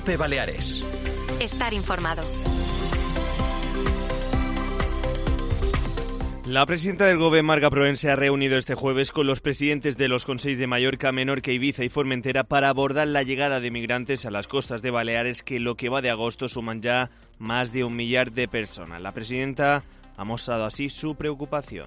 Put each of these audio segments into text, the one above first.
COPE Baleares. Estar informado. La presidenta del Gobierno, Marga Proen, se ha reunido este jueves con los presidentes de los consells de Mallorca, Menorca, Ibiza y Formentera para abordar la llegada de migrantes a las costas de Baleares, que lo que va de agosto suman ya más de 1 millar de personas. La presidenta ha mostrado así su preocupación.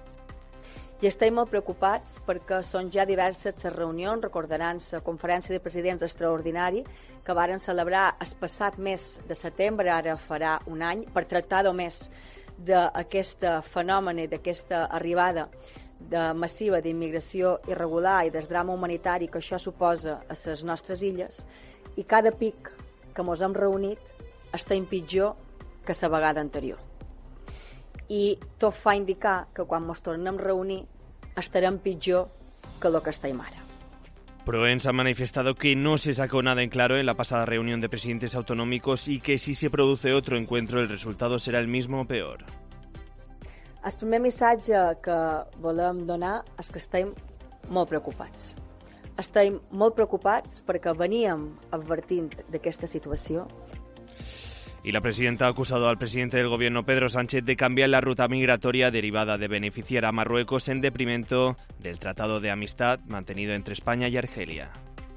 I estem molt preocupats perquè són ja diverses les reunions, recordaran la conferència de presidents extraordinari que varen celebrar el passat mes de setembre, ara farà un any, per tractar només d'aquest fenomen i d'aquesta arribada massiva d'immigració irregular i del drama humanitari que això suposa a les nostres illes, i cada pic que ens hem reunit estem pitjor que la vegada anterior. I tot fa indicar que quan ens tornem a reunir estarem pitjor que el que estem ara. Proens ha manifestado que no se sacó nada en claro en la pasada reunión de presidentes autonómicos y que si se produce otro encuentro el resultado será el mismo o peor. El primer missatge que volem donar és que estem molt preocupats. Estem molt preocupats perquè veníem advertint d'aquesta situació. Y la presidenta ha acusado al presidente del gobierno, Pedro Sánchez, de cambiar la ruta migratoria derivada de beneficiar a Marruecos en detrimento del Tratado de Amistad mantenido entre España y Argelia.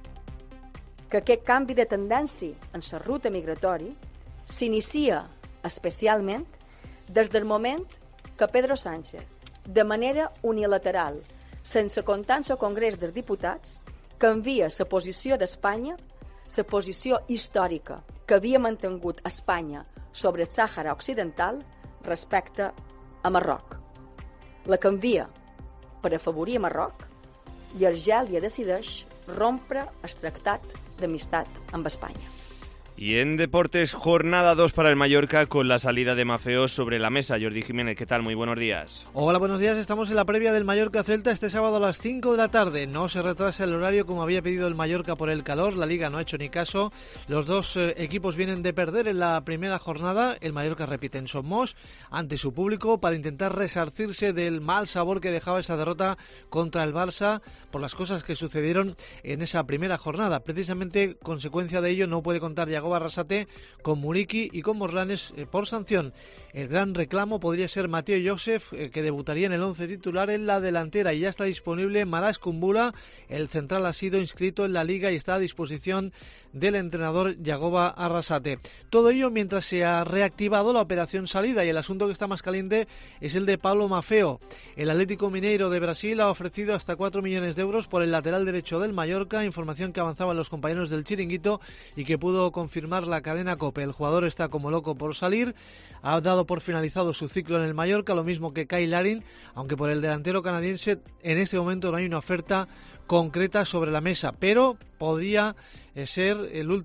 Que aquest canvi de tendència en la ruta migratòria s'inicia especialment des del moment que Pedro Sánchez, de manera unilateral, sense comptar en el Congrés dels Diputats, canvia la posició d'Espanya, la posició històrica que havia mantingut Espanya sobre el Sàhara Occidental respecte a Marroc. La canvia per afavorir Marroc i Argèlia decideix rompre el tractat d'amistat amb Espanya. Y en deportes, jornada 2 para el Mallorca con la salida de Mafeo sobre la mesa. Jordi Jiménez, ¿qué tal? Muy buenos días. Hola, buenos días. Estamos en la previa del Mallorca-Celta este sábado a las 5 de la tarde. No se retrasa el horario como había pedido el Mallorca por el calor. La Liga no ha hecho ni caso. Los dos equipos vienen de perder en la primera jornada. El Mallorca repite en Somos ante su público para intentar resarcirse del mal sabor que dejaba esa derrota contra el Barça por las cosas que sucedieron en esa primera jornada. Precisamente consecuencia de ello no puede contar Yagoba Arrasate con Muriqui y con Morlanes por sanción. El gran reclamo podría ser Mateo Joseph, que debutaría en el 11 titular en la delantera, y ya está disponible Maras Kumbula. El central ha sido inscrito en la Liga y está a disposición del entrenador Yagoba Arrasate. Todo ello mientras se ha reactivado la operación salida, y el asunto que está más caliente es el de Pablo Mafeo. El Atlético Mineiro de Brasil ha ofrecido hasta 4 millones de euros por el lateral derecho del Mallorca, información que avanzaban los compañeros del Chiringuito y que pudo confirmar la cadena COPE. El jugador está como loco por salir, ha dado por finalizado su ciclo en el Mallorca, lo mismo que Kyle Larin, aunque por el delantero canadiense en este momento no hay una oferta concreta sobre la mesa, pero podría ser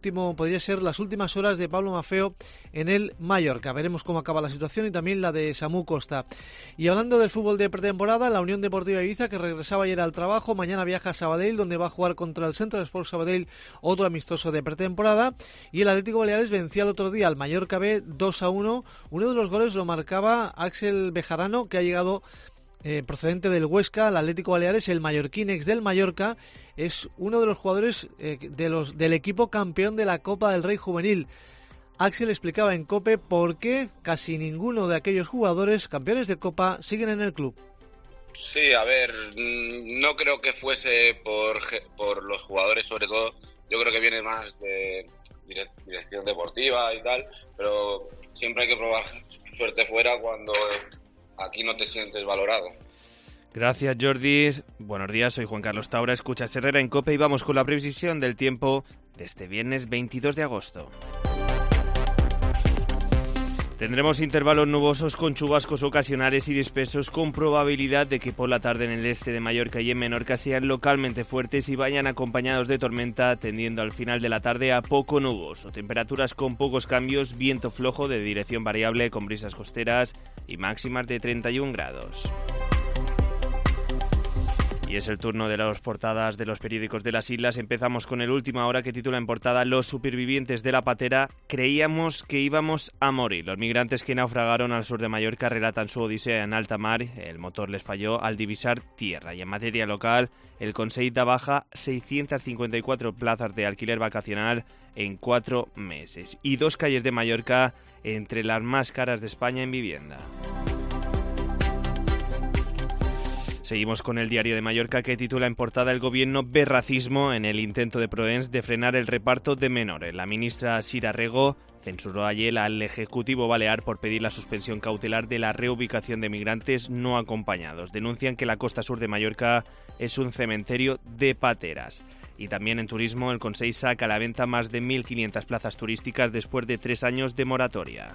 las últimas horas de Pablo Mafeo en el Mallorca. Veremos cómo acaba la situación y también la de Samu Costa. Y hablando del fútbol de pretemporada, la Unión Deportiva Ibiza, que regresaba ayer al trabajo, mañana viaja a Sabadell, donde va a jugar contra el Central Sports Sabadell, otro amistoso de pretemporada. Y el Atlético Baleares vencía el otro día al Mallorca B 2-1. Uno de los goles lo marcaba Axel Bejarano, que ha llegado procedente del Huesca al Atlético Baleares. El mallorquín ex del Mallorca es uno de los jugadores del equipo campeón de la Copa del Rey Juvenil. Axel explicaba en COPE por qué casi ninguno de aquellos jugadores campeones de Copa siguen en el club. Sí, a ver, no creo que fuese por los jugadores, sobre todo. Yo creo que viene más de dirección deportiva y tal, pero siempre hay que probar suerte fuera cuando aquí no te sientes valorado. Gracias, Jordi. Buenos días, soy Juan Carlos Taura, escuchas Herrera en COPE y vamos con la previsión del tiempo de este viernes 22 de agosto. Tendremos intervalos nubosos con chubascos ocasionales y dispersos, con probabilidad de que por la tarde en el este de Mallorca y en Menorca sean localmente fuertes y vayan acompañados de tormenta, tendiendo al final de la tarde a poco nuboso. Temperaturas con pocos cambios, viento flojo de dirección variable con brisas costeras y máximas de 31 grados. Y es el turno de las portadas de los periódicos de las islas. Empezamos con el Última Hora, que titula en portada: los supervivientes de la patera creíamos que íbamos a morir. Los migrantes que naufragaron al sur de Mallorca relatan su odisea en alta mar. El motor les falló al divisar tierra. Y en materia local, el Consell da baja 654 plazas de alquiler vacacional en 4 meses. Y 2 calles de Mallorca entre las más caras de España en vivienda. Seguimos con el Diario de Mallorca, que titula en portada: el gobierno ve racismo en el intento de Proens de frenar el reparto de menores. La ministra Sira Rego censuró ayer al Ejecutivo Balear por pedir la suspensión cautelar de la reubicación de migrantes no acompañados. Denuncian que la costa sur de Mallorca es un cementerio de pateras. Y también en turismo, el Consell saca a la venta más de 1.500 plazas turísticas después de 3 años de moratoria.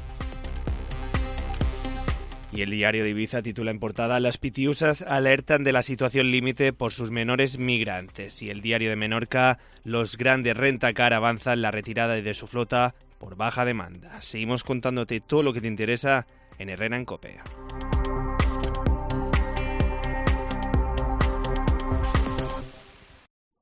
Y el Diario de Ibiza titula en portada: las pitiusas alertan de la situación límite por sus menores migrantes. Y el Diario de Menorca: los grandes rentacar avanzan la retirada de su flota por baja demanda. Seguimos contándote todo lo que te interesa en Herrera en COPE.